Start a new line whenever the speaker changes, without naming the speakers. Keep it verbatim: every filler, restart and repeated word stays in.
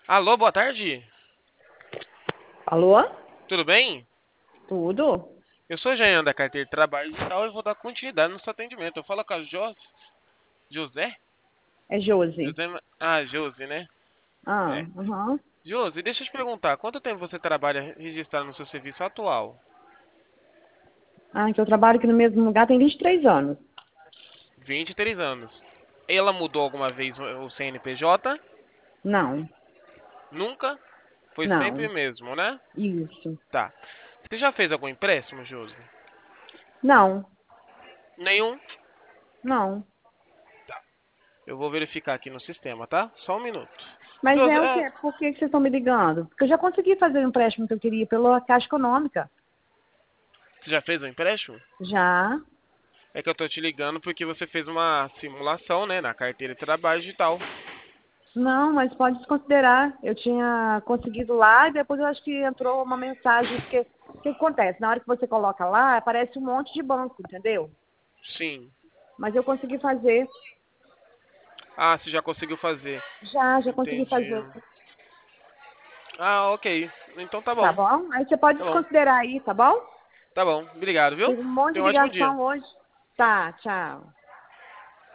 Alô, boa tarde.
Alô?
Tudo bem?
Tudo?
Eu sou Jean da carteira de trabalho digital e vou dar continuidade no seu atendimento. Eu falo com a Jos... José?
É Josi.
José... Ma- Ah, Josi, né?
Ah,
É.
uhum.
Josi, deixa eu te perguntar, quanto tempo você trabalha registrado no seu serviço atual?
Ah, que eu trabalho aqui no mesmo lugar tem vinte e três anos.
Vinte e três anos. Ela mudou alguma vez o o C N P J?
Não,
Nunca? Foi sempre
não.
o mesmo, né?
Isso.
Tá. Você já fez algum empréstimo, Josi?
Não,
Nenhum?
não.
Eu vou verificar aqui no sistema, tá? Só um minuto.
Mas
Josi,
é o
é,
quê? Por que que vocês estão me ligando? Porque eu já consegui fazer o empréstimo que eu queria pela Caixa Econômica.
você já fez um empréstimo?
Já?
É que eu tô te ligando porque você fez uma simulação, né, na carteira de trabalho digital.
Não, mas pode desconsiderar. Eu tinha conseguido lá e depois eu acho que entrou uma mensagem, porque o que acontece? Na hora que você coloca lá, aparece um monte de banco, entendeu?
Sim.
Mas eu consegui fazer.
Ah, você já conseguiu fazer.
Já, já consegui
Entendi.
fazer.
Ah, ok. Então tá
Tá
bom.
bom? Aí você pode
Tá bom.
desconsiderar aí, tá bom?
Tá bom. Obrigado, viu?
Tive um monte de
Tenha um ótimo dia.
ligação hoje. Tá, tchau.